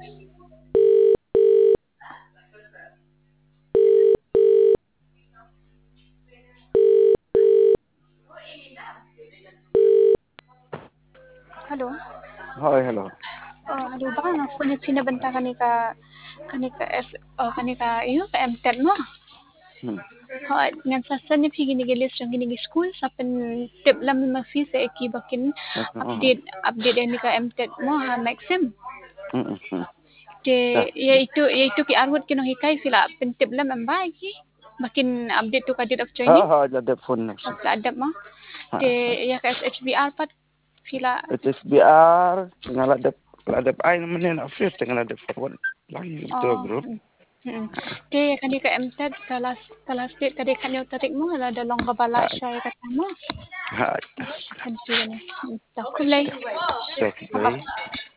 Hello. Hi, hello. Hello, baka nga po sinabanta kanika iyo ka MTEL mo. Hmm. Nga sa ni ginigilis ang ginigi school sa pen tip lam ma fees e kibakin update ni ka MTEL mo ha maxim. Ya itu ki arwat kino hikay sila pen tip lam ang bagi. Makin update to ka date of training. Ada phone na siya. Sa adap mo. Ya ka SHBR pat sila HSBR, ladap ay naman yan, affair, ladap forward. Lagi ito, bro. Kani ka MTED kalas date kadi kanyo tarik mo ala dalong babala siya katamo. Ha. Kulay. Okay.